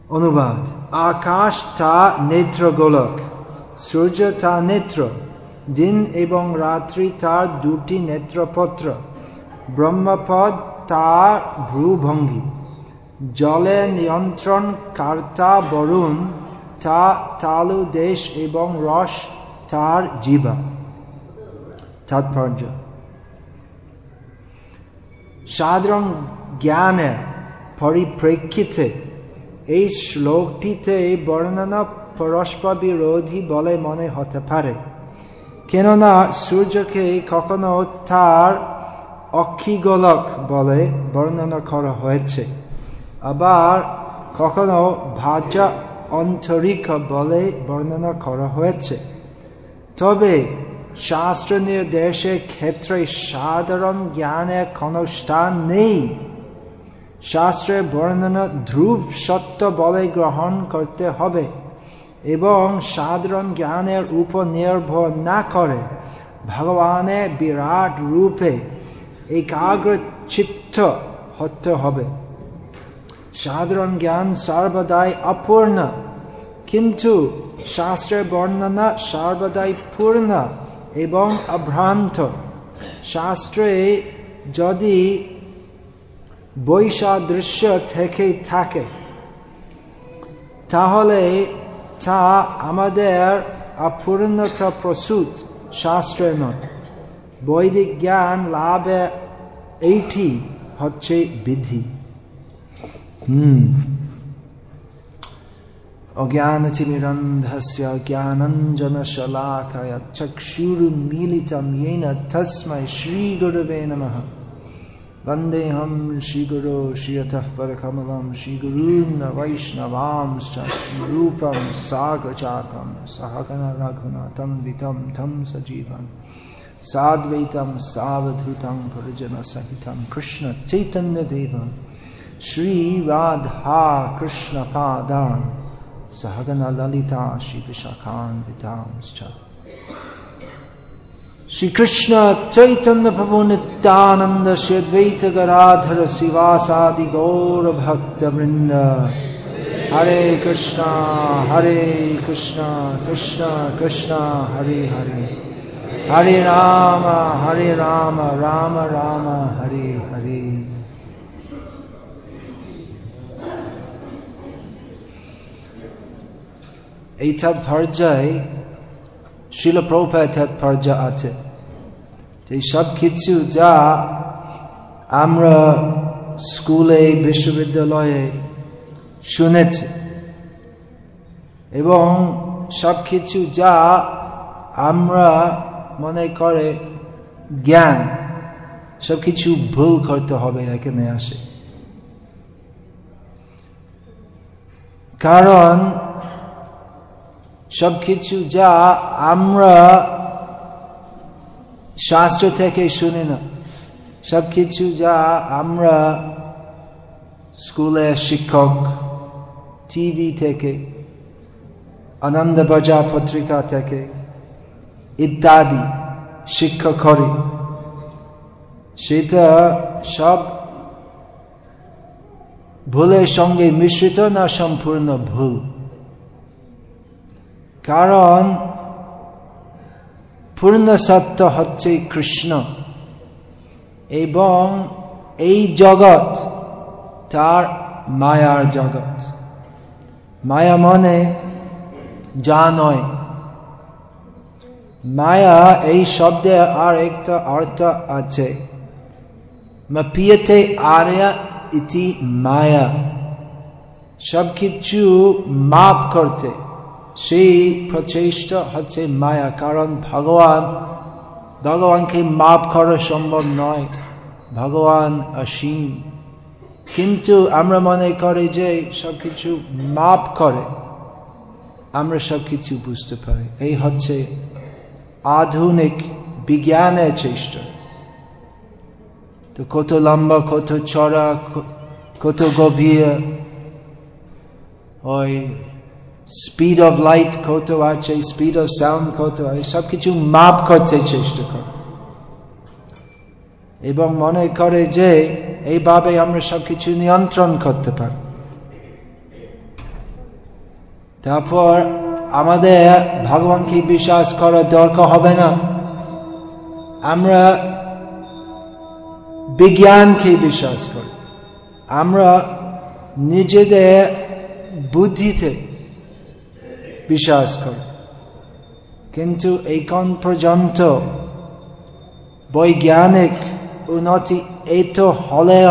অনুবাদ আকাশ তা নেত্র গোলক, সূর্য তা নেত্র, দিন এবং রাত্রি তার দুটি নেত্রপত্র, ব্রহ্মপদ তার ভ্রুভঙ্গি, জলে নিয়ন্ত্রণ কর্তা বরুণ তা তালু দেশ এবং রস তার জিহ্বা। তাৎপর্য: সাধারণ জ্ঞানের পরিপ্রেক্ষিতে এই শ্লোকটিতে বর্ণনা পরস্পর বিরোধী বলে মনে হতে পারে, কেননা সূর্যকে কখনো তার অক্ষিগোলক বলে বর্ণনা করা হয়েছে, আবার কখনো ভাজা অন্তরিক্ষ বলে বর্ণনা করা হয়েছে। তবে শাস্ত্র নির্দেশের ক্ষেত্রে সাধারণ জ্ঞানের কোনো স্থান নেই। শাস্ত্রের বর্ণনা ধ্রুব সত্য বলে গ্রহণ করতে হবে এবং সাধারণ জ্ঞানের উপর নির্ভর না করে ভগবানের বিরাট রূপে একাগ্র চিত্ত হতে হবে। সাধারণ জ্ঞান সর্বদাই অপূর্ণ, কিন্তু শাস্ত্রের বর্ণনা সর্বদাই পূর্ণ এবং অভ্রান্ত। শাস্ত্রে যদি বৈসাদৃশ্য থেকে থাকে তাহলে তা আমাদের অপূর্ণতা প্রসূত শাস্ত্রে নয়। বৈদিক জ্ঞান লাভে এইটি হচ্ছে বিধি। অজ্ঞানতিমিরন্ধস্য জ্ঞানাঞ্জনশলাকয়া চক্ষুরুন্মীলিতং येन তস্मै শ্রীগুরবে নমঃ। वन्देऽहं श्रीगुरो श्रीयतः परकमलं श्रीगुरून् वैष्णवांश्च श्रीरूपं साग्रजातं सहगण रघुनाथं वितं तं सजीवं साद्वैतं सावधूतं परिजनसहितं कृष्ण चैतन्यदेवं श्रीराधा कृष्णपादान् सहगण ललिता श्रीविशाखान्वितांश्च। श्री कृष्ण चैतन्य प्रभु नित्यानंद श्री अद्वैत गदाधर श्रीवासादि गौर भक्त वृंद। हरे कृष्णा कृष्ण कृष्ण हरे हरे, हरे राम राम राम हरे हरे। এই তাৎপর্যায় শিল প্রভুপাদ তাৎপর্য আছে। এই সব কিছু যা আমরা স্কুলে বিশ্ববিদ্যালয়ে শুনেছি এবং সব কিছু যা আমরা মনে করে জ্ঞান, সব কিছু ভুল করতে হবে এখানে আসে। কারণ সবকিছু যা আমরা শাস্ত্র থেকে শুনি না, সবকিছু যা আমরা স্কুলে শিক্ষক, টিভি থেকে, আনন্দবাজার পত্রিকা থেকে ইত্যাদি শিক্ষা করি, সেটা সব ভুলের সঙ্গে মিশ্রিত না সম্পূর্ণ ভুল। কারণ পূর্ণ সত্য হচ্ছে কৃষ্ণ এবং এই জগৎ তার মায়ার জগৎ। মায়া মানে যা নয়। মায়া এই শব্দের আর একটা অর্থ আছে, মাপিয়তে আর্য়া ইতি মায়া, সবকিছু মাপ করতে সেই প্রচেষ্টা হচ্ছে মায়া। কারণ ভগবানকে মাপ করা সম্ভব নয়, ভগবান অসীম। কিন্তু আমরা মনে করি যে সবকিছু মাপ করে আমরা সবকিছু বুঝতে পারি। এই হচ্ছে আধুনিক বিজ্ঞানের চেষ্টা। তো কত লম্বা, কত চড়া, কত গভীর, ওই স্পিড অফ লাইট কত আছে, স্পিড অফ সাউন্ড কত, সবকিছু মাপ করতে চেষ্টা করে এবং মনে করে যে এইভাবে আমরা সবকিছু নিয়ন্ত্রণ করতে পারি। তারপর আমাদের ভগবানকে বিশ্বাস করার দরকার হবে না, আমরা বিজ্ঞানকে বিশ্বাস করি, আমরা নিজেদের বুদ্ধিতে বিশ্বাস করি। কিন্তু এখন পর্যন্ত বৈজ্ঞানিক উন্নতি এত হলেও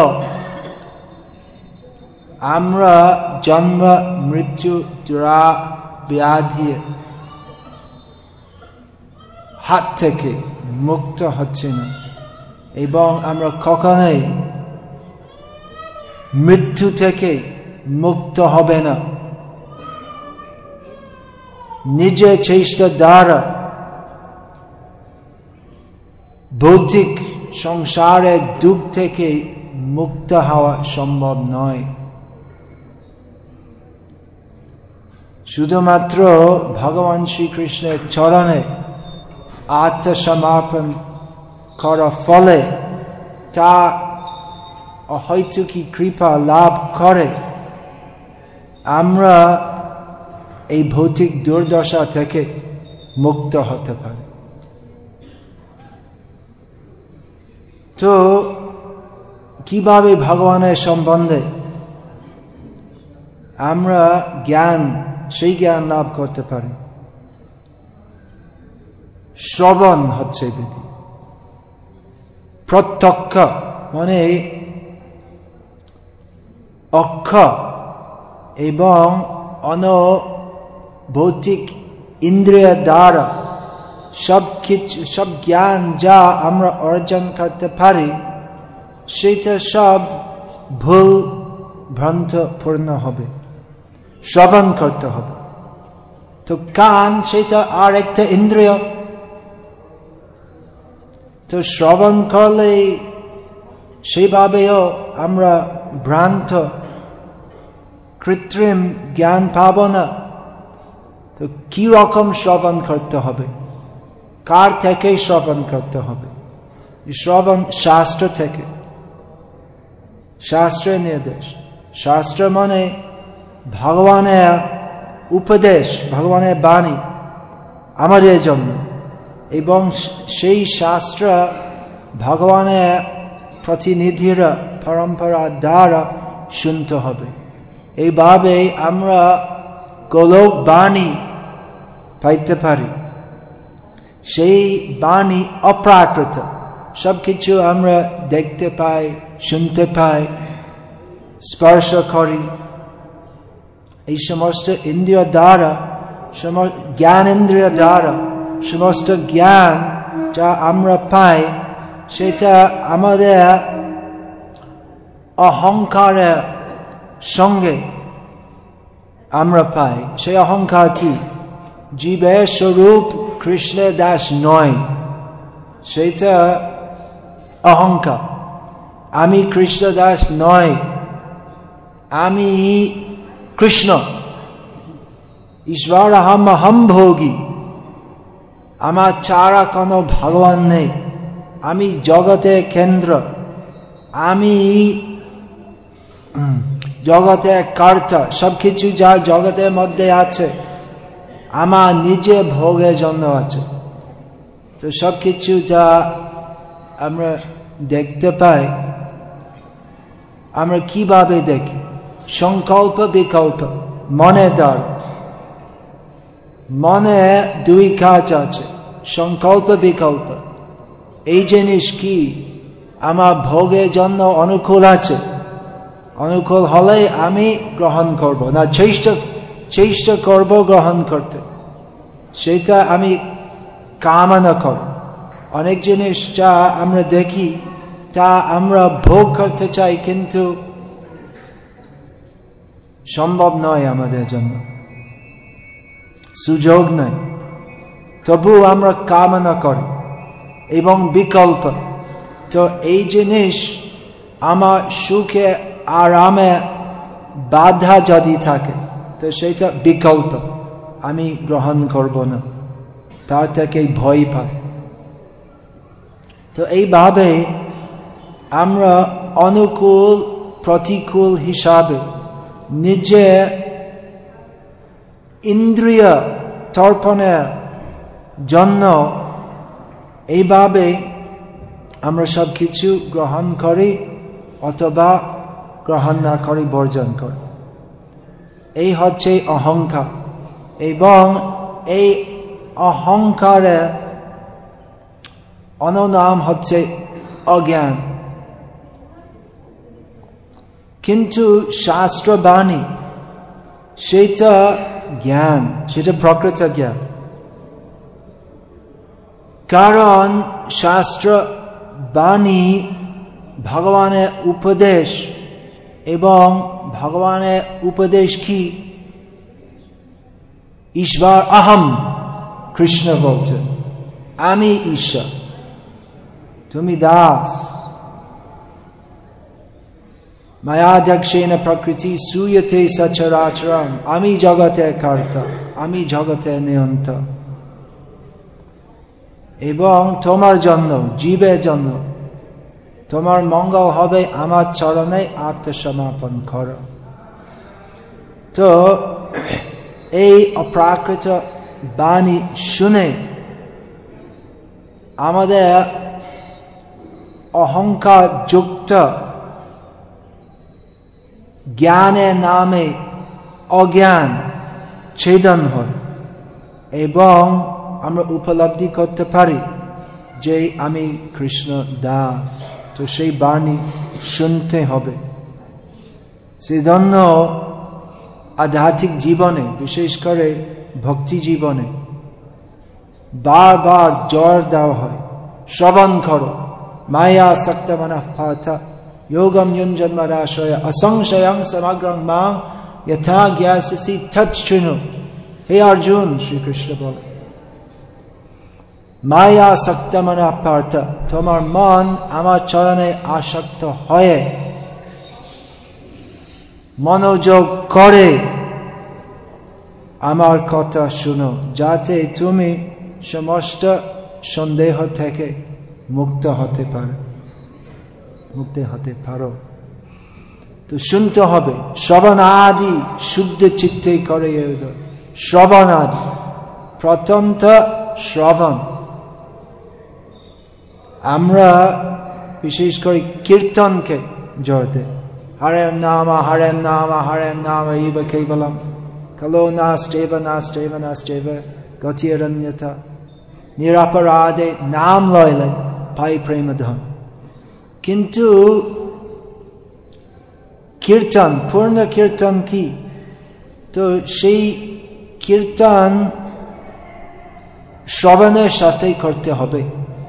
আমরা জন্ম মৃত্যু জরা ব্যাধি হাত থেকে মুক্ত হচ্ছে না, এবং আমরা কখনোই মৃত্যু থেকে মুক্ত হবে না। নিজের চেষ্টা দ্বারা ভৌতিক সংসারের দুঃখ থেকে মুক্ত হওয়া সম্ভব নয়। শুধুমাত্র ভগবান শ্রীকৃষ্ণের চরণে আত্মসমর্পণ করার ফলে তা অহৈতুকী কৃপা লাভ করে আমরা এই ভৌতিক দুর্দশা থেকে মুক্ত হতে পারি। তো কিভাবে ভগবানের সম্বন্ধে আমরা সেই জ্ঞান লাভ করতে পারি? শ্রবণ হচ্ছে বিধি। প্রত্যক্ষ মানে অক্ষর এবং ভৌতিক ইন্দ্রিয় দ্বারা সব জ্ঞান যা আমরা অর্জন করতে পারি সেটা সব ভুল ভ্রান্তপূর্ণ হবে। শ্রবণ করতে হবে। তো কান সেটা আর একটা ইন্দ্রিয়, তো শ্রবণ করলে সেইভাবেও আমরা ভ্রান্ত কৃত্রিম জ্ঞান পাব না। তো কি রকম শ্রবণ করতে হবে, কার থেকে শ্রবণ করতে হবে? শ্রবণ শাস্ত্র থেকে, শাস্ত্রের নির্দেশ। শাস্ত্র মানে ভগবানের উপদেশ, ভগবানের বাণী আমাদের জন্য, এবং সেই শাস্ত্র ভগবানের প্রতিনিধিরা পরম্পরা দ্বারা শুনতে হবে। এইভাবে আমরা গোলক বাণী পাইতে পারি। সেই বাণী অপ্রাকৃত, সবকিছু আমরা দেখতে পাই, শুনতে পাই, স্পর্শ করি। এই সমস্ত ইন্দ্রিয় দ্বারা, জ্ঞান ইন্দ্রিয় দ্বারা সমস্ত জ্ঞান যা আমরা পাই সেটা আমাদের অহংকারের সঙ্গে আমরা পাই। সেই অহংকার কি? জীবের স্বরূপ কৃষ্ণের দাস নয়, সেটা অহংকার। আমি কৃষ্ণ দাস নয়, আমি কৃষ্ণ। ঈশ্বর অহম ভোগী, আমার ছাড়া কোনো ভগবান নেই। আমি জগতের কেন্দ্র, আমি জগতের কর্তা। সবকিছু যা জগতের মধ্যে আছে আমার নিজে ভোগের জন্য আছে। তো সবকিছু যা আমরা দেখতে পাই, আমরা কিভাবে দেখি? সংকল্প বিকল্প, মনে দ্বারা। মনে দুই কাজ আছে, সংকল্প বিকল্প। এই জিনিস কি আমার ভোগের জন্য অনুকূল আছে, অনুকূল হলে আমি গ্রহণ করব, না চেষ্টা করব গ্রহণ করতে, সেটা আমি কামনা করব। অনেক জিনিস যা আমরা দেখি তা আমরা ভোগ করতে চাই, কিন্তু সম্ভব নয় আমাদের জন্য, সুযোগ নাই, তবু আমরা কামনা করি। এবং বিকল্প, তো এই জিনিস আমার সুখে আরামে বাধা যদি থাকে তো সেটা বিকল্প, আমি গ্রহণ করব না, তার থেকে ভয় পাই। তো এইভাবে আমরা অনুকূল প্রতিকূল হিসাবে নিজে ইন্দ্রিয় তর্পণের জন্য এইভাবে আমরা সব কিছু গ্রহণ করি অথবা গ্রহণ না করি, বর্জন করি। এই হচ্ছে অহংকার, এবং এই অহংকারের অন্য নাম হচ্ছে অজ্ঞান। কিন্তু শাস্ত্রবাণী সেটা জ্ঞান, সেটা প্রকৃত জ্ঞান। কারণ শাস্ত্রবাণী ভগবানের উপদেশ, এবং ভগবানের উপদেশ কি? ঈশ্বর অহম, কৃষ্ণ বলছেন আমি ঈশ্বর, তুমি দাস। মায়াধ্যক্ষেন প্রকৃতি সুয়তে সচরাচরম, আমি জগতের কর্তা, আমি জগতের নিয়ন্তা। এবং তোমার জন্য, জীবের জন্য তোমার মঙ্গল হবে আমার চরণে আত্মসমর্পণ করো। তো এই অপ্রাকৃত বাণী শুনে আমাদের অহংকার যুক্ত জ্ঞানের নামে অজ্ঞান ছেদন হয়, এবং আমরা উপলব্ধি করতে পারি যে আমি কৃষ্ণ দাস। তো সেই বাণী শুনতে হবে। সেজন্য আধ্যাত্মিক জীবনে, বিশেষ করে ভক্তি জীবনে বারবার জোর দেওয়া হয়, শ্রবণ করো। মায়া সক্ত মনঃ পার্থ যোগম যুঞ্জন্মরাশয় অসংশয়ং সমগ্রং মাং যথা জ্ঞাস্যসি তৎ শৃণু। হে অর্জুন, শ্রীকৃষ্ণ বলে, মায়া সক্ত মনঃ পার্থ, তোমার মন আমার চরণে আসক্ত হয়ে মনোযোগ করে আমার কথা শুনো, যাতে তুমি সমস্ত সন্দেহ থেকে মুক্ত হতে পারো। তো শুনতে হবে। শ্রবণ আদি শুদ্ধ চিত্তে করে শ্রবণ আদি, প্রথমত শ্রবণ। আমরা বিশেষ করে কীর্তনকে জোর দেই। হরের নাম হরের নাম হরের নাম ইব কেবলম কলো নাস্তেব নাস্তেব নাস্তেব গতিরন্যথা। নিরপরাধে নাম লইলে পাই প্রেমধন। কিন্তু কীর্তন, পূর্ণ কীর্তন কি? তো সেই কীর্তন শ্রবণের সাথে করতে হবে।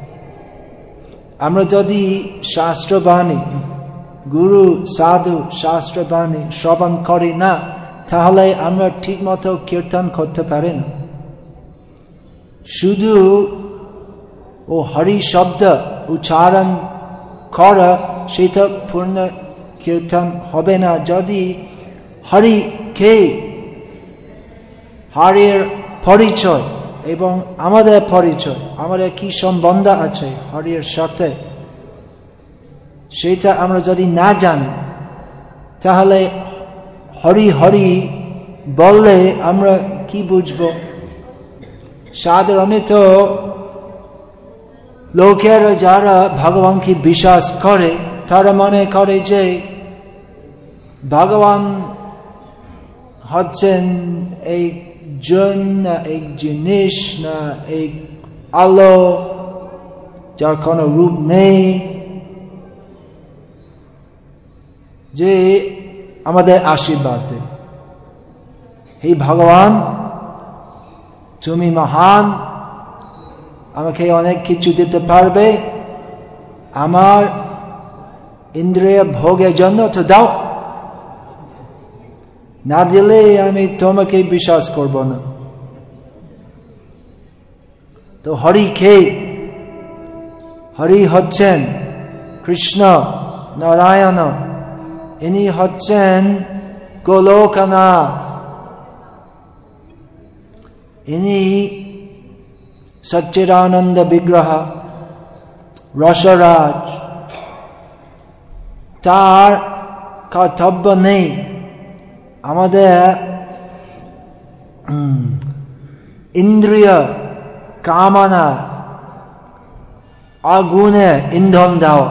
আমরা যদি শাস্ত্রবাণী, গুরু সাধু শাস্ত্রবাণী শ্রবণ করি না, তাহলে আমরা ঠিক মতো কীর্তন করতে পারি না। শুধু ও হরি শব্দ উচ্চারণ করা, সেটা পূর্ণ কীর্তন হবে না। যদি হরি কে, হরির পরিচয় এবং আমাদের পরিচয়, আমাদের কি সম্বন্ধ আছে হরির সাথে, সেটা আমরা যদি না জানি, তাহলে হরি হরি বললে আমরা কি বুঝব? সাধারণত লোকেরা যারা ভগবানকে বিশ্বাস করে, তারা মনে করে যে ভগবান হচ্ছেন একজন না এক জিনিস, না এক আলো যার কোনো রূপ নেই, যে আমাদের আশীর্বাদ দেয়। হে ভগবান, তুমি মহান, আমাকে অনেক কিছু দিতে পারবে, আমার ইন্দ্রিয় ভোগের জন্য তো দাও, না দিলে আমি তোমাকে বিশ্বাস করব না। তো হরি কে? হরি হচ্ছেন কৃষ্ণ নারায়ণ, ইনি হচ্ছেন গোলোকনাথ, ইনি সচ্চিদানন্দ বিগ্রহ, রসরাজ। তার কর্তব্য নেই আমাদের ইন্দ্রিয় কামনা আগুনে ইন্ধন দেওয়া,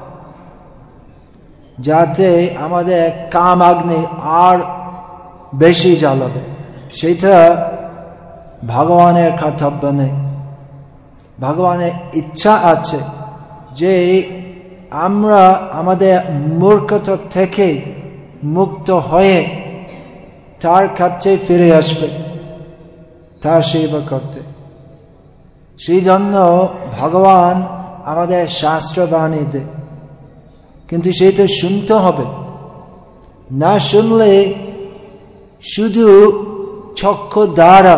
যাতে আমাদের কাম আগ্নি আর বেশি জ্বালাবে, সেটা ভগবানের কর্তব্য নেই। ভগবানের ইচ্ছা আছে যে আমরা আমাদের মূর্খতা থেকে মুক্ত হয়ে তার কাছে ফিরে আসবে, তার সেবা করতে। সেই জন্য ভগবান আমাদের শাস্ত্র বাণী দেয়, কিন্তু সেটা শুনতে হবে। না শুনলে শুধু চক্ষু দ্বারা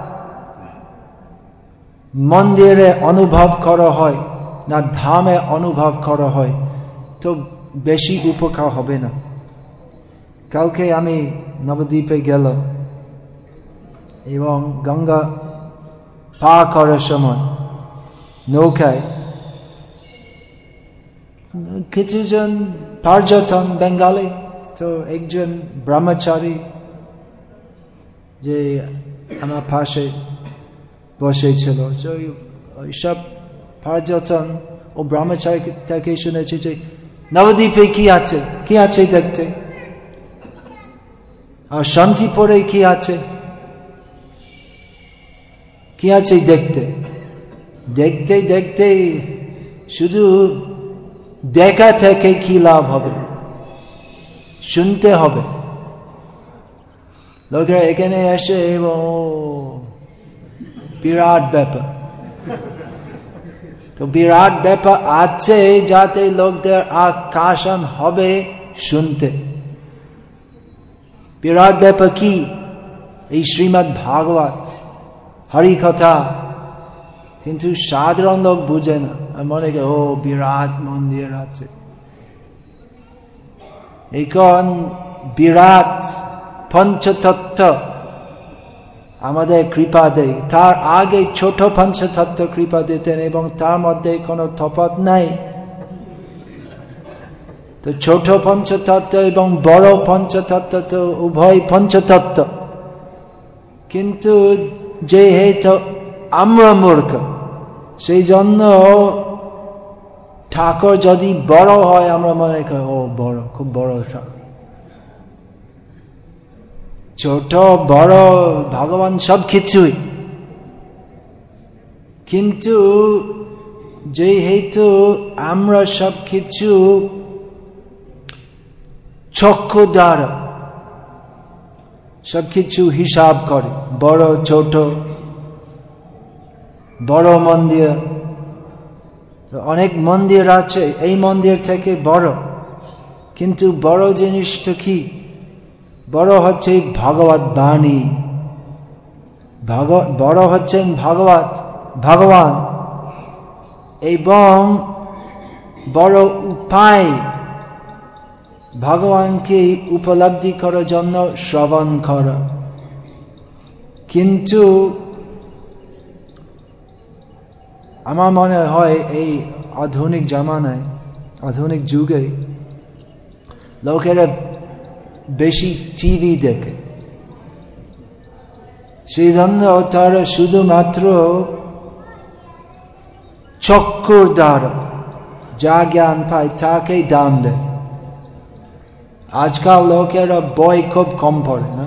মন্দিরে অনুভব করা হয়, না ধামে অনুভব করা হয়, তো বেশি উপকার হবে না। কালকে আমি নবদ্বীপে গেলাম এবং গঙ্গা পার করার সময় নৌকায় কিছুজন পর্যটন বেঙ্গালি, তো একজন ব্রহ্মচারী যে আমার পাশে বসেছিল, সব পর্যটন ও ব্রহ্মচারী থেকে শুনেছি যে নবদ্বীপে কি আছে দেখতে, আর শান্তিপুরে কি আছে দেখতে। দেখতে দেখতে শুধু দেখা থেকে কি লাভ হবে, শুনতে হবে। লোকেরা এখানে এসে বিরাট ব্যাপার, তো বিরাট ব্যাপার আছে যাতে লোকদের আকর্ষণ হবে শুনতে। বিরাট ব্যাপার কি? এই শ্রীমদ্ ভাগবত হরি কথা, কিন্তু সাধারণ লোক বুঝে না, মনে করে ও বিরাট মন্দির আছে। এখন বিরাট পঞ্চতত্ত্ব আমাদের কৃপা দেয়, তার আগে ছোট পঞ্চতত্ত্ব কৃপা দিতেন এবং তার মধ্যে কোনো তফাৎ নাই। তো ছোট পঞ্চতত্ত্ব এবং বড় পঞ্চতত্ত্ব তো উভয় পঞ্চতত্ত্ব, কিন্তু যেহেতু আমরা মূর্খ, সেই জন্য ঠাকুর যদি বড় হয় আমরা মনে করি ও বড়, খুব বড় ঠাকুর। ছোট বড় ভগবান সব কিছুই, কিন্তু যেহেতু আমরা সব কিছু চক্ষু দ্বারা সব কিছু হিসাব করি, বড় ছোট, বড় মন্দির, তো অনেক মন্দির আছে এই মন্দির থেকে বড়, কিন্তু বড় জিনিসটা কি? বড় হচ্ছে ভগবত বাণী, বড় হচ্ছেন ভগবান, এবং বড় উপায় ভগবানকে উপলব্ধি করার জন্য শ্রবণ করা। কিন্তু আমার মনে হয় এই আধুনিক জামানায়, আধুনিক যুগে লোকেরা বেশি টিভি দেখে, সেই জন্য তারা শুধুমাত্র চক্ষুর দ্বারা যা জ্ঞান পায় তাকে দাম দেয়। আজকাল লোকেরা বই খুব কম পড়ে না,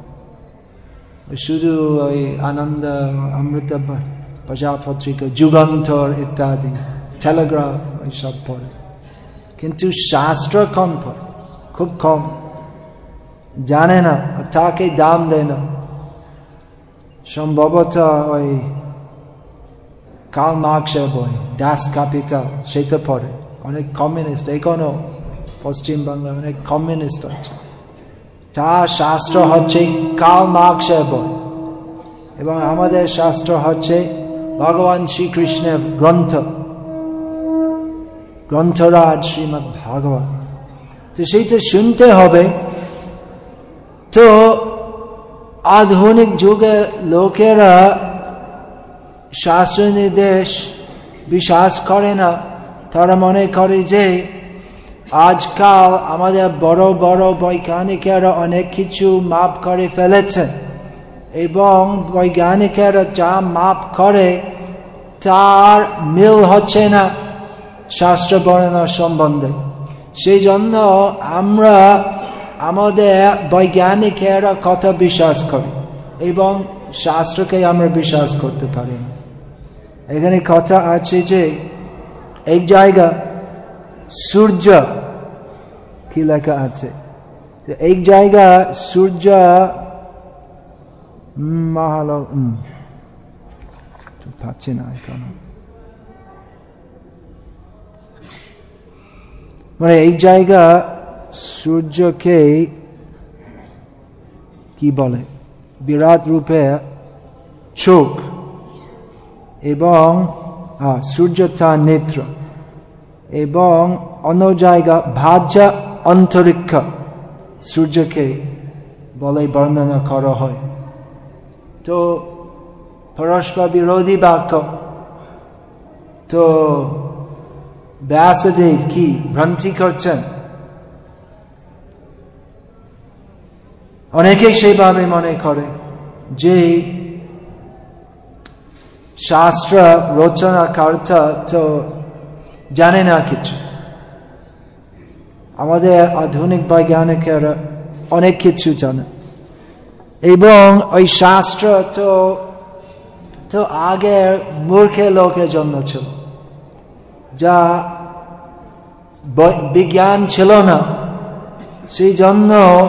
শুধু ওই আনন্দ অমৃত প্রজাপত্রিকা, যুগান্তর ইত্যাদি, টেলিগ্রাফ এইসব পড়ে, কিন্তু শাস্ত্র কম পড়ে, খুব কম, জানে না, তাকে দাম দেয় না। সম্ভবত ওই কার্ল মার্কসের বই ডাস ক্যাপিটাল সেটা পড়ে। অনেক কমিউনিস্ট এখনো পশ্চিম বাংলায় অনেক কমিউনিস্ট আছে, তার শাস্ত্র হচ্ছে কার্ল মার্কসের বই, এবং আমাদের শাস্ত্র হচ্ছে ভগবান শ্রীকৃষ্ণের গ্রন্থরাজ শ্রীমদ্ ভাগবত। তো সেইটা শুনতে হবে। তো আধুনিক যুগে লোকেরা শাস্ত্র নির্দেশ বিশ্বাস করে না, তারা মনে করে যে আজকাল আমাদের বড় বড় বৈজ্ঞানিকেরা অনেক কিছু মাপ করে ফেলেছেন এবং বৈজ্ঞানিকেরা যা মাপ করে তার মিল হচ্ছে না শাস্ত্র বর্ণনা সম্বন্ধে। সেই জন্য আমরা আমাদের বৈজ্ঞানিকেরা কথা বিশ্বাস করি এবং শাস্ত্রকে আমরা বিশ্বাস করতে পারি না। এখানে কথা আছে যে এক জায়গা সূর্য, কি লেখা আছে, এক জায়গা সূর্য পাচ্ছি না এখন, মানে এই জায়গা সূর্যকে কি বলে, বিরাট রূপে চোখ এবং সূর্য তার নেত্র, এবং অন্য জায়গা ভাজ্য অন্তরিক্ষ সূর্যকে বলে বর্ণনা করা হয়। তো পরস্পর বিরোধী বাক্য। তো ব্যাসদেব কি ভ্রান্তি করছেন? অনেকেই সেইভাবে মনে করে যে শাস্ত্র রচনাকর্তা তো জানে না কিছু, আমাদের আধুনিক বৈজ্ঞানিকেরা অনেক কিছু জানে, এবং ওই শাস্ত্র তো আগের মূর্খে লোকের জন্য ছিল, যা বিজ্ঞান ছিল না। সেই জন্য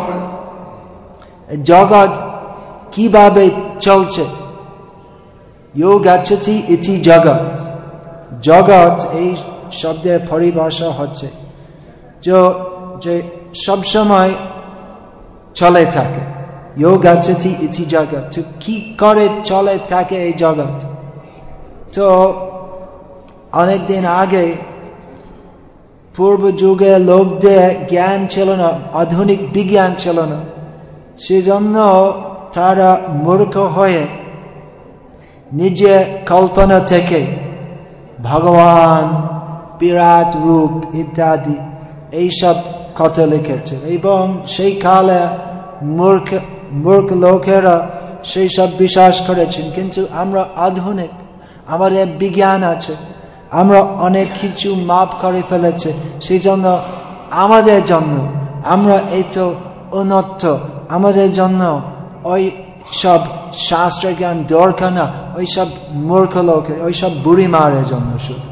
জগৎ কিভাবে চলছে, ইয়ো গচ্ছতি ইতি জগৎ, জগৎ এই শব্দের পরিভাষা হচ্ছে যে সবসময় চলে থাকে, ইয়ো গচ্ছতি ইতি জগৎ। তো কি করে চলে থাকে এই জগৎ? তো অনেকদিন আগে পূর্ব যুগে লোকদের জ্ঞান ছিল না, আধুনিক বিজ্ঞান ছিল না, সেজন্য তারা মূর্খ হয়ে নিজে কল্পনা থেকে ভগবান, বিরাট রূপ ইত্যাদি এইসব কথা লিখেছে, এবং সেই কালে মূর্খ লোকেরা সেই সব বিশ্বাস করেছেন। কিন্তু আমরা আধুনিক, আমাদের বিজ্ঞান আছে, আমরা অনেক কিছু মাপ করে ফেলেছে, সেই জন্য আমাদের জন্য আমরা এই তো উন্নত, আমাদের জন্য ওই সব শাস্ত্র জ্ঞান দরকার না, ওই সব মূর্খ লোকের, ওই সব বুড়ি মারের জন্য শুধু।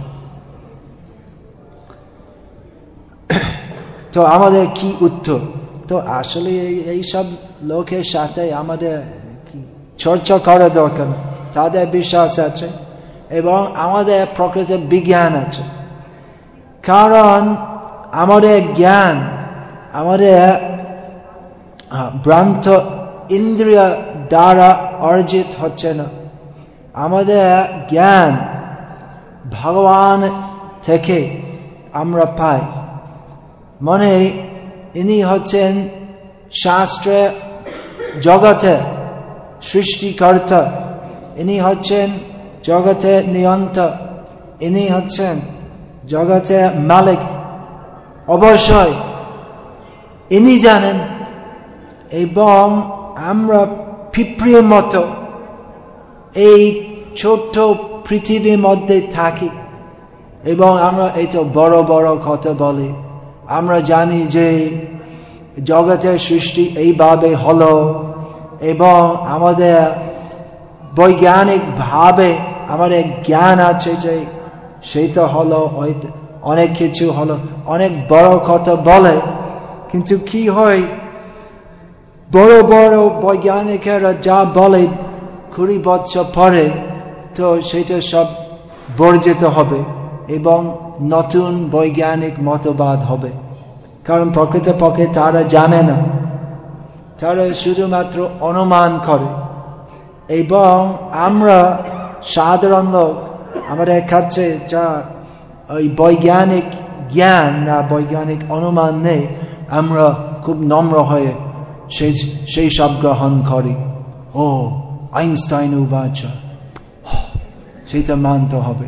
তো আমাদের কি উত্তর? তো আসলে এই সব লোকের সাথে আমাদের কি চর্চা করা দরকার না, তাদের বিশ্বাস আছে এবং আমাদের প্রকৃত বিজ্ঞান আছে। কারণ আমাদের জ্ঞান আমাদের ভ্রান্ত ইন্দ্রিয় দ্বারা অর্জিত হচ্ছে না, আমাদের জ্ঞান ভগবান থেকে আমরা পাই। মানে ইনি হচ্ছেন শাস্ত্রে জগতে সৃষ্টিকর্তা, ইনি হচ্ছেন জগতে নিয়ন্তা, ইনি হচ্ছেন জগতে মালিক। অবশ্যই ইনি জানেন, এবং আমরা পিঁপড়ের মতো এই ছোট্ট পৃথিবীর মধ্যে থাকি, এবং আমরা এই তো বড় বড় কথা বলি। আমরা জানি যে জগতের সৃষ্টি এইভাবে হলো, এবং আমাদের বৈজ্ঞানিক ভাবে আমাদের জ্ঞান আছে যে সেটা হলো, অনেক কিছু হলো, অনেক বড় কথা বলে। কিন্তু কি হয়, বড় বড় বৈজ্ঞানিকেরা যা বলে 20 বছর পরে তো সেটা সব বর্জিত হবে এবং নতুন বৈজ্ঞানিক মতবাদ হবে। কারণ প্রকৃতপক্ষে তারা জানে না, তারা শুধুমাত্র অনুমান করে। এবং আমরা সাধারণ লোক, আমাদের কাছে যা ওই বৈজ্ঞানিক জ্ঞান না বৈজ্ঞানিক অনুমান নেই, আমরা খুব নম্র হয়ে সেই সব গ্রহণ করি। ও আইনস্টাইন উবাচ, সেটা মানতে হবে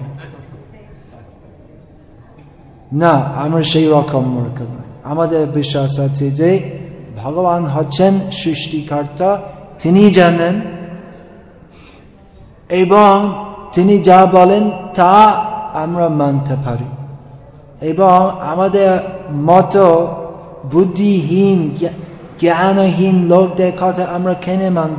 না। আমরা সেই রকম মূর্খ নই। আমাদের বিশ্বাস আছে যে ভগবান হচ্ছেন সৃষ্টিকর্তা, তিনি জানেন এবং তিনি যা বলেন তা আমরা মানতে পারি, এবং আমাদের মতো বুদ্ধিহীন জ্ঞানহীন লোকদের কথা আমরা কেন মানব?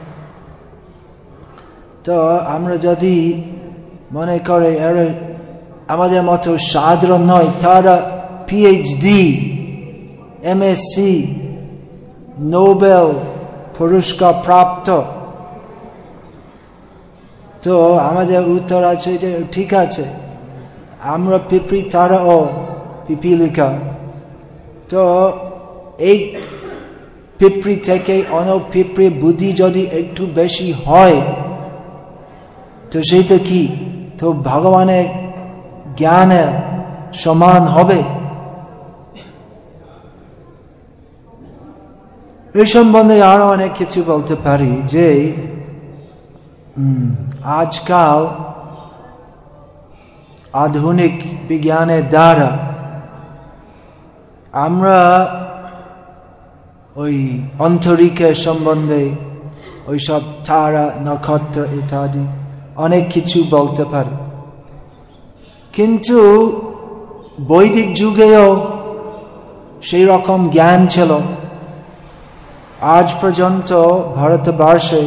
তো আমরা যদি মনে করে এরা আমাদের মতো সাধারণ নয়, তারা PhD, MSc, নোবেল পুরস্কার প্রাপ্ত, তো আমাদের উত্তর আছে যে ঠিক আছে, আমরা পিঁপড়ি, তারাও পিপীলিকা। তো এই পিঁপড়ি থেকে অন্য পিঁপড়ি বুদ্ধি যদি একটু বেশি হয়, তো সেইটা কি? তো ভগবানের জ্ঞানের সমান হবে? এই সম্বন্ধে আরো অনেক কিছু বলতে পারি, যে আজকাল আধুনিক বিজ্ঞানের দ্বারা আমরা ওই অন্তরিক্ষের সম্বন্ধে, ওইসব তারা, নক্ষত্র ইত্যাদি অনেক কিছু বলতে পারি, কিন্তু বৈদিক যুগেও সেই রকম জ্ঞান ছিল। আজ পর্যন্ত ভারতবর্ষে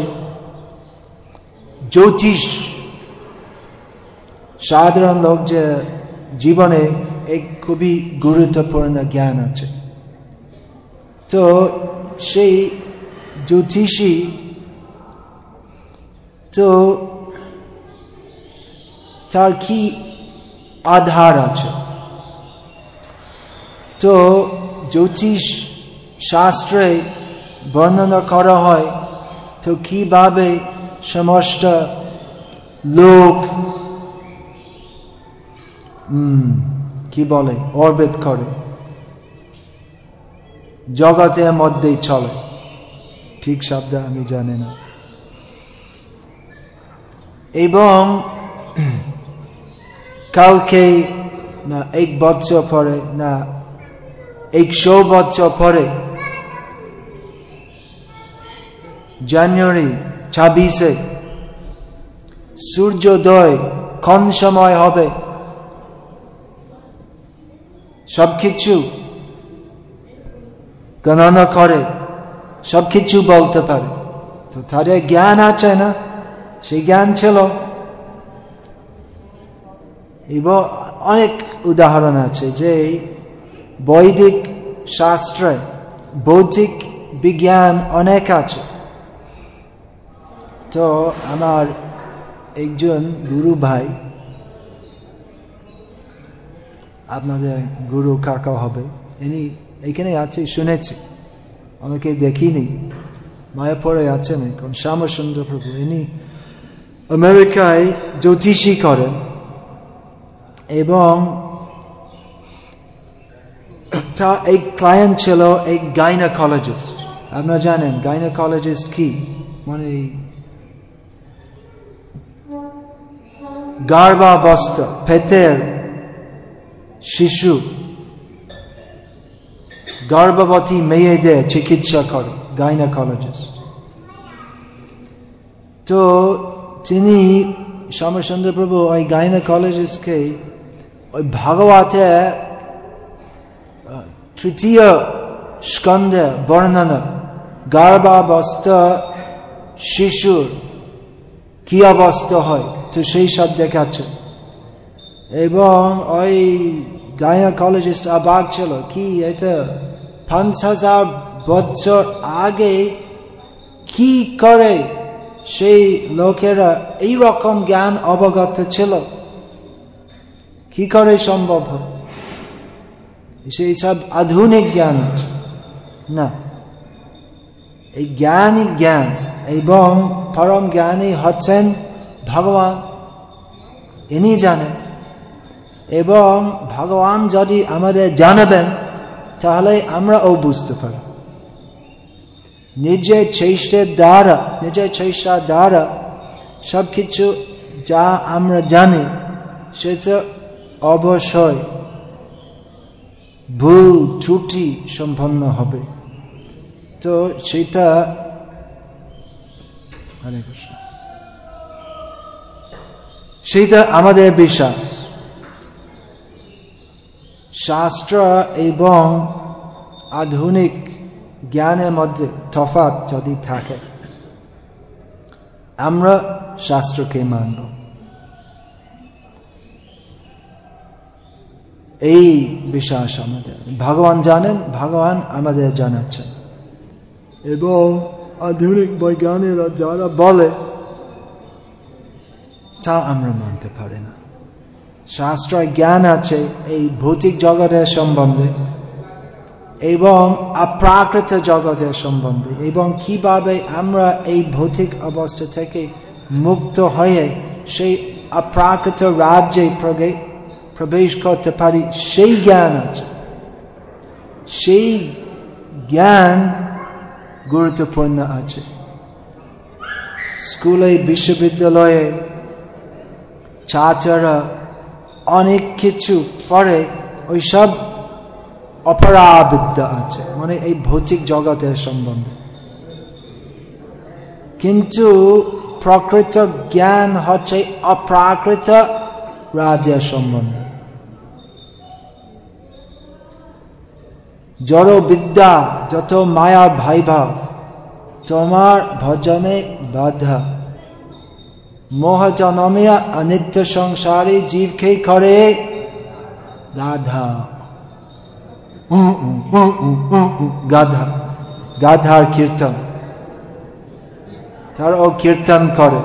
জ্যোতিষ সাধারণ লোক যে জীবনে এক খুবই গুরুত্বপূর্ণ জ্ঞান আছে। তো সেই জ্যোতিষী তো তার কি আধার আছে? তো জ্যোতিষ শাস্ত্রে বর্ণনা করা হয়, তো কিভাবে সমস্ত লোক কি বলে অরবিট করে, জগতের মধ্যে চলে, ঠিক শব্দ আমি জানি না, এবং কালকে না 1 বছর পরে না 100 বছর পরে জানুয়ারি 26-এ সূর্যোদয় কোন সময় হবে সবকিছু গণনা করে, সবকিছু বলতে পারে। তো তাদের জ্ঞান আছে না? সেই জ্ঞান ছিল। এবং অনেক উদাহরণ আছে যে বৈদিক শাস্ত্রে ভৌতিক বিজ্ঞান অনেক আছে। তো আমার একজন গুরু ভাই, আপনাদের গুরু কাকা হবে, ইনি এখানে আছে, শুনেছি, অনেকে দেখিনি, মায়াপুরে আছেন এখন, শ্যামসুন্দর প্রভু। ইনি আমেরিকায় জ্যোতিষী করেন, এবং তার এক ক্লায়েন্ট ছিল এক গাইনোকোলজিস্ট। আপনারা জানেন গাইনোকোলজিস্ট কি? মানে গর্ভাবস্থা, পেটের শিশু, গর্ভবতী মেয়েদের চিকিৎসা করে গাইনোকোলজিস্ট। তো তিনি শ্যামসুন্দর প্রভু ওই গাইনোকোলজিস্টকে ওই ভাগবতের 3য় স্কন্ধে বর্ণনা গর্ভাবস্থা শিশুর কি অবস্থা হয়, তো সেই সব দেখাচ্ছে। এবং ওই গাইনোকোলজিস্ট অবাক ছিল, কি এটা 5000 বছর আগে কি করে সেই লোকেরা এই রকম জ্ঞান অবগত ছিল, কি করে সম্ভব হয়? সেই সব আধুনিক জ্ঞান আছে না, এই জ্ঞানই জ্ঞান, এবং পরম জ্ঞানী হচ্ছেন ভগবান, ইনি জানেন। এবং ভগবান যদি আমাদের জানাবেন, তাহলে আমরাও বুঝতে পারি। নিজের চেষ্টার দ্বারা সবকিছু যা আমরা জানি, সেটা অবশ্যই ভুল ত্রুটি সম্পন্ন হবে। তো সেটা হরে কৃষ্ণ, সেটা আমাদের বিশ্বাস। শাস্ত্র এবং আধুনিক জ্ঞানের মধ্যে তফাৎ যদি থাকে, আমরা শাস্ত্রকে মানব, এই বিশ্বাস আমাদের। ভগবান জানেন, ভগবান আমাদের জানাচ্ছেন, এবং আধুনিক বৈজ্ঞানিকরা যারা বলে তা আমরা মানতে পারি না। শাস্ত্রের জ্ঞান আছে এই ভৌতিক জগতের সম্বন্ধে এবং অপ্রাকৃত জগতের সম্বন্ধে, এবং কিভাবে আমরা এই ভৌতিক অবস্থা থেকে মুক্ত হয়ে সেই অপ্রাকৃত রাজ্যে প্রবেশ করতে পারি, সেই জ্ঞান আছে। সেই জ্ঞান গুরুত্বপূর্ণ আছে। স্কুলে বিশ্ববিদ্যালয়ে ছাত্ররা অনেক কিছু পড়ে, ওইসব অপরাবিদ্যা আছে, মানে এই ভৌতিক জগতের সম্বন্ধে। কিন্তু প্রকৃত জ্ঞান হচ্ছে অপ্রাকৃত রাজ্যের সম্বন্ধে। জড় বিদ্যা যত মায়ার ভাইভাব, তোমার ভজনে বাধা, মোহ জনমিয়া অনিত্য সংসারী জীবকে করে রাধা। গাধা, গাধার কীর্তন, তারা ও কীর্তন করে।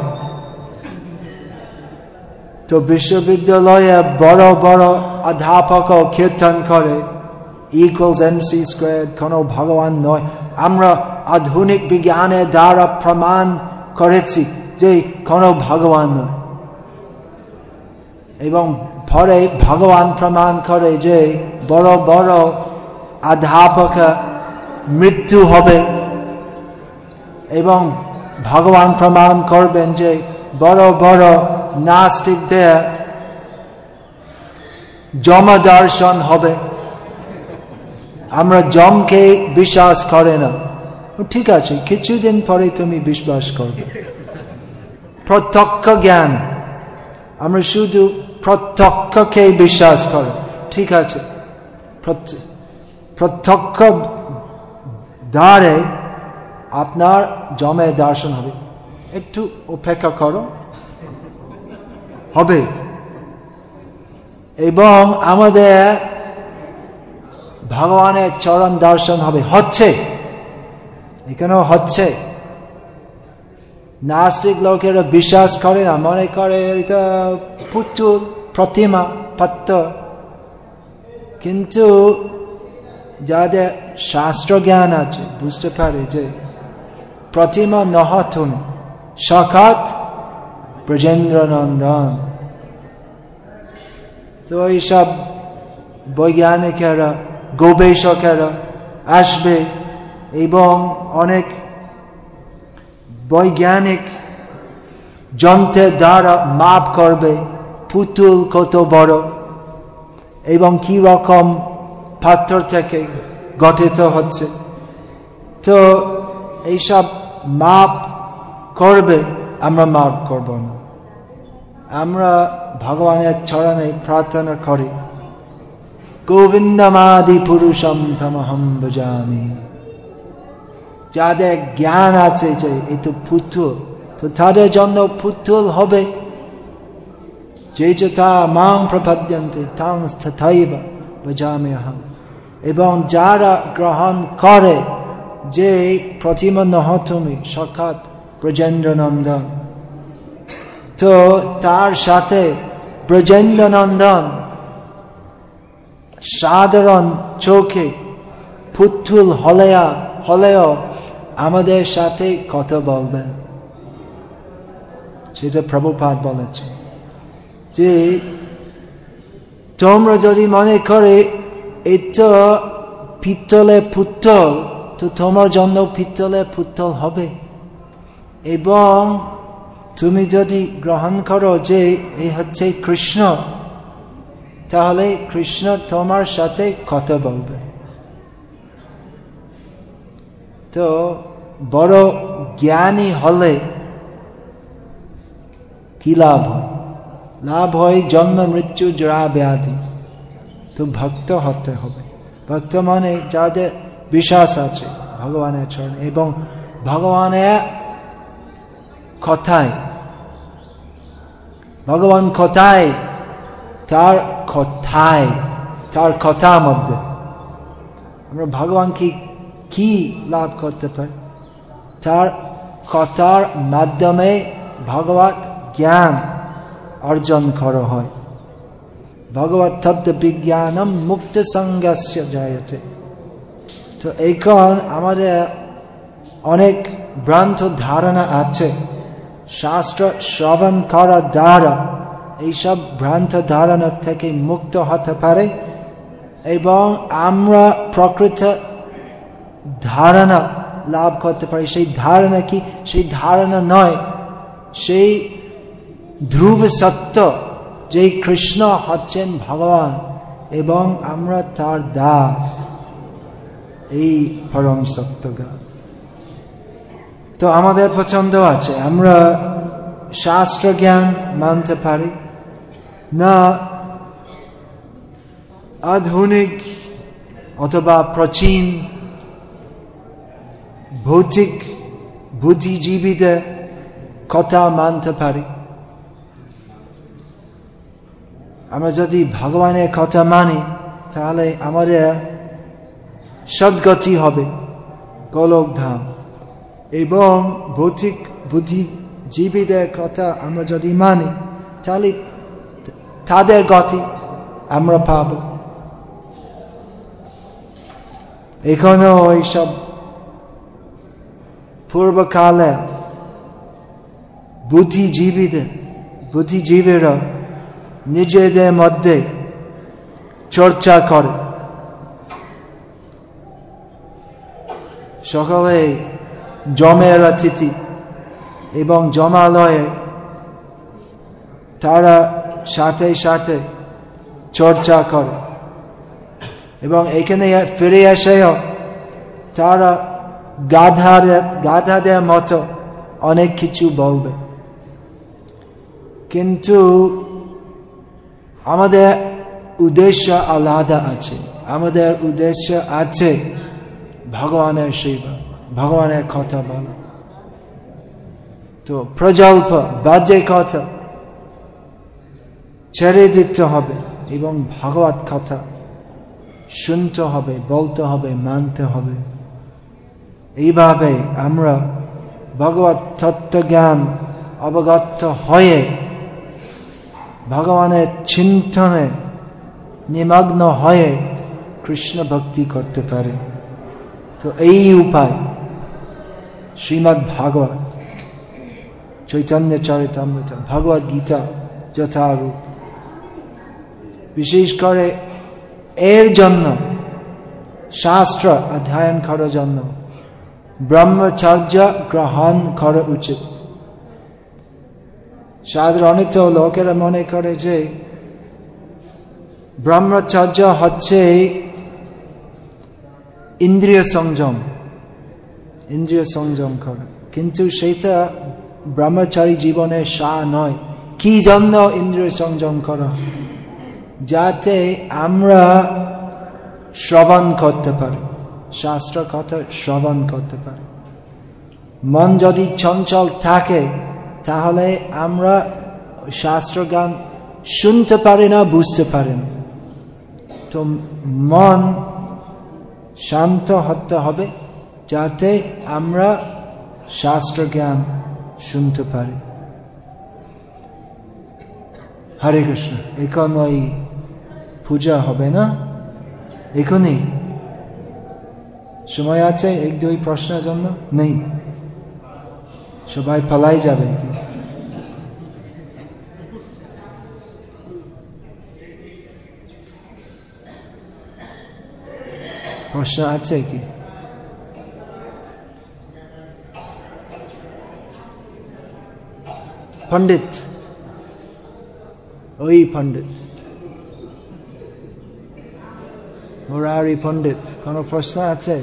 তো বিশ্ববিদ্যালয়ে বড় বড় অধ্যাপক কীর্তন করে E=mc², কোনো ভগবান নয়। আমরা আধুনিক বিজ্ঞানের দ্বারা প্রমাণ করেছি যে কোনো ভগবান নয়, এবং পরে ভগবান প্রমাণ করে যে বড় বড় অধ্যাপক মৃত্যু হবে, এবং ভগবান প্রমাণ করবেন যে বড় বড় নাস্তিকদের যম দর্শন হবে। আমরা যমকে বিশ্বাস করে না, ঠিক আছে, কিছুদিন পরে তুমি বিশ্বাস করবে। প্রত্যক্ষ জ্ঞান, আমরা শুধু প্রত্যক্ষকে বিশ্বাস করি, ঠিক আছে, প্রত্যক্ষ দ্বারে আপনার যমের দর্শন হবে, একটু অপেক্ষা করো, হবে। এবং আমাদের ভগবানের চরণ দর্শন হবে, হচ্ছে, এখানেও হচ্ছে। নাস্তিক লোকেরা বিশ্বাস করে না, মনে করে এটা পুতুল, প্রতিমা, পাথর। কিন্তু যাদের শাস্ত্র জ্ঞান আছে বুঝতে পারে যে প্রতিমা নহ তুমি, সাক্ষাৎ ব্রজেন্দ্র নন্দন। তো এইসব বৈজ্ঞানিকেরা, গবেষকেরা আসবে এবং অনেক বৈজ্ঞানিক যন্ত্রের দ্বারা মাপ করবে পুতুল কত বড় এবং কি রকম পাথর থেকে গঠিত হচ্ছে। তো এইসব মাপ করবে, আমরা মাপ করব না। আমরা ভগবানের চরণে প্রার্থনা করি, গোবিন্দমাদি পুরুষম তমহম ভজামি। যাদের জ্ঞান আছে যে এই তো পুতুল, তো তাদের জন্য পুতুল হবে। যে যথা মাং প্রপদ্যন্তে তাং তথৈব ভজাম্যহম। এবং যারা গ্রহণ করে যে প্রতিমা নহ তুমি, সাক্ষাৎ ব্রজেন্দ্র নন্দন, তো তার সাথে ব্রজেন্দ্র নন্দন সাধারণ চোখে পুতুল হলেও আমাদের সাথে কথা বলবেন। সেটা প্রভুপাদ বলেছে যে তোমরা যদি মনে করে এটা পিতলে পুতুল, তো তোমার জন্য পিতলে পুতুল হবে। এবং তুমি যদি গ্রহণ করো যে এই হচ্ছে কৃষ্ণ, তাহলে কৃষ্ণ তোমার সাথে কথা বলবে। তো বড় জ্ঞানী হলে কি লাভ হয়? লাভ হয় জন্ম মৃত্যু জরা ব্যাধি। তো ভক্ত হতে হবে। ভক্ত মানে যাদের বিশ্বাস আছে ভগবানের চরণে এবং ভগবানের কথায়, ভগবান কথায়, তার কথায়, তার কথার মধ্যে আমরা ভগবানকে কি লাভ করতে পারি? তার কথার মাধ্যমে ভগবত জ্ঞান অর্জন করা হয়। ভগবত তত্ত্ব বিজ্ঞানম মুক্ত সঙ্গস্য জায়তে। তো এখন আমাদের অনেক ভ্রান্ত ধারণা আছে, শাস্ত্র শ্রবণ করার দ্বারা এইসব ভ্রান্ত ধারণা থেকে মুক্ত হতে পারে এবং আমরা প্রকৃত ধারণা লাভ করতে পারি। সেই ধারণা কি? সেই ধারণা নয়, সেই ধ্রুব সত্য যে কৃষ্ণ হচ্ছেন ভগবান এবং আমরা তার দাস, এই পরম সত্য জ্ঞান। তো আমাদের পছন্দ আছে, আমরা শাস্ত্র জ্ঞান মানতে পারি না আধুনিক অথবা প্রাচীন ভৌতিক বুদ্ধিজীবীদের কথা মানতে পারি। আমরা যদি ভগবানের কথা মানি তাহলে আমাদের সদ্গতি হবে গোলকধাম, এবং ভৌতিক বুদ্ধিজীবীদের কথা আমরা যদি মানি তাহলে তাদের গতি আমরা পাব। এখনো এইসব পূর্বকালে বুদ্ধিজীবীরা নিজেদের মধ্যে চর্চা করে, সকালে জমের অতিথি এবং জমালয়ে তারা সাথে সাথে চর্চা করে এবং এখানে ফিরে এসেও তারা গাধাদের মতো অনেক কিছু বলবে। কিন্তু আমাদের উদ্দেশ্য আলাদা আছে। আমাদের উদ্দেশ্য আছে ভগবানের সেবা, ভগবানের কথা বলা। তো প্রজল্প বাজে কথা ছেড়ে দিতে হবে এবং ভগবত কথা শুনতে হবে, বলতে হবে, মানতে হবে। এইভাবে আমরা ভগবত তত্ত্বজ্ঞান অবগত হয়ে ভগবানের চিন্তনে নিমগ্ন হয়ে কৃষ্ণ ভক্তি করতে পারে। তো এই উপায় শ্রীমদ্ ভাগবত, চৈতন্য চরিতামৃত, ভগবদ গীতা যথারূপ। বিশেষ করে এর জন্য শাস্ত্র অধ্যয়ন করার জন্য ব্রহ্মচর্য গ্রহণ করা উচিত। সাধারণত লোকেরা মনে করে যে ব্রহ্মচর্য হচ্ছে ইন্দ্রিয় সংযম করা, কিন্তু সেটা ব্রহ্মচারী জীবনের সার নয়। কি জন্য ইন্দ্রিয় সংযম করা? যাতে আমরা শ্রবণ করতে পারি, শাস্ত্র কথা শ্রবণ করতে পারি। মন যদি চঞ্চল থাকে তাহলে আমরা শাস্ত্রজ্ঞান শুনতে পারি না, বুঝতে পারি না। তো মন শান্ত হতে হবে যাতে আমরা শাস্ত্রজ্ঞান শুনতে পারি। হরে কৃষ্ণ। এখন ওই পূজা হবে না? এখনই সময় আছে? 1-2 প্রশ্নের জন্য নেই? সবাই পালাই যাবে কি? প্রশ্ন আছে কি? পণ্ডিত, ওই পণ্ডিত মুরারি পণ্ডিত, কোন প্রশ্ন আছে?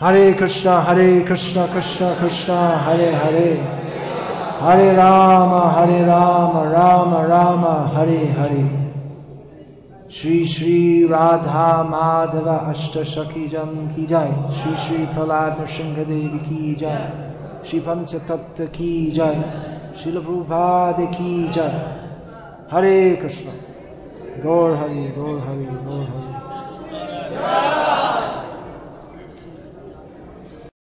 Hare Krishna Krishna Krishna Hare Hare, Hare Rama Rama Rama Hare Hare. Shri Shri Radha Madhava Ashta Shakhi Jan ki jai, Shri Shri Prahlad Nrsimha Devi ki jai, Shri Pancha Tattva ki jai, Srila Prabhupada ki jai. Hare Krishna. Gaur Hari, Gaur Hari, Gaur Hari.